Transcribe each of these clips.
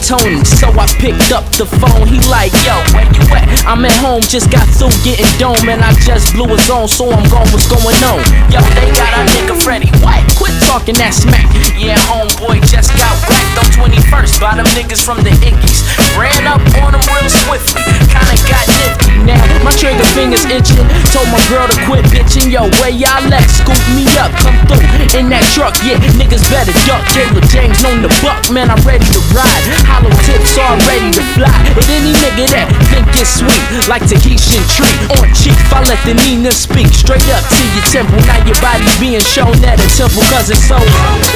Tony. So I picked up the phone, he like, yo, where you at? I'm at home, just got through getting dome, and I just blew his own, so I'm gone, what's going on? Yo, they got our nigga Freddie. What? Quit talking that smack. Yeah, homeboy just got whacked on 21st by them niggas from the Iggies. Ran up on them real swiftly, kinda got nifty. Now my trigger fingers itching. Told my girl to quit bitching. Yo, where y'all at? Scoop me up, come through in that truck. Yeah, niggas better duck. Taylor James known the buck, man, I'm ready to ride. Hollow tips all ready to fly. And any nigga that think it's sweet, like Tahitian tree on chief, I let the Nina speak straight up to your temple. Now your body being shown at a temple, cause it's so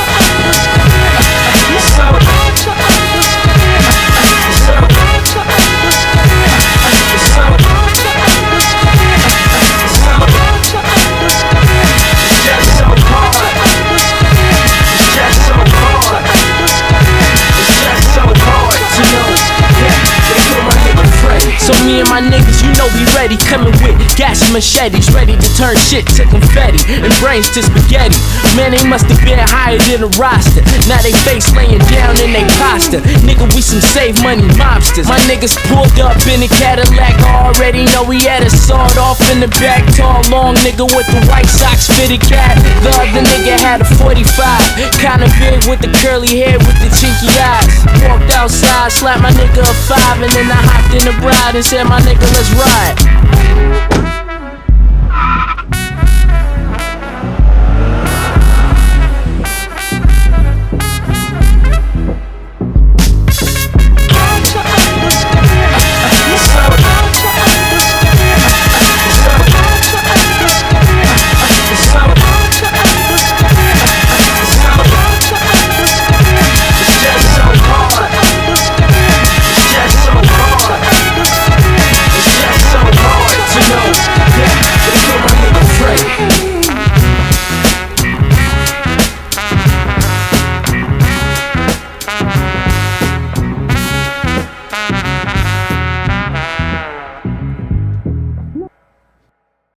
So me and my niggas, you know we ready, coming with gas machetes, ready to turn shit to confetti and brains to spaghetti. Man, they must have been higher than a roster. Now they face laying down in they pasta. Nigga, we some save money mobsters. My niggas pulled up in a Cadillac, already know we had a sawed off in the back. Tall, long nigga with the White Sox fitted cap. The other nigga had a 45, kinda big with the curly hair with the chinky eyes. Walked outside, slapped my nigga a 5, and then I hopped in the bride and said, my nigga, let's ride.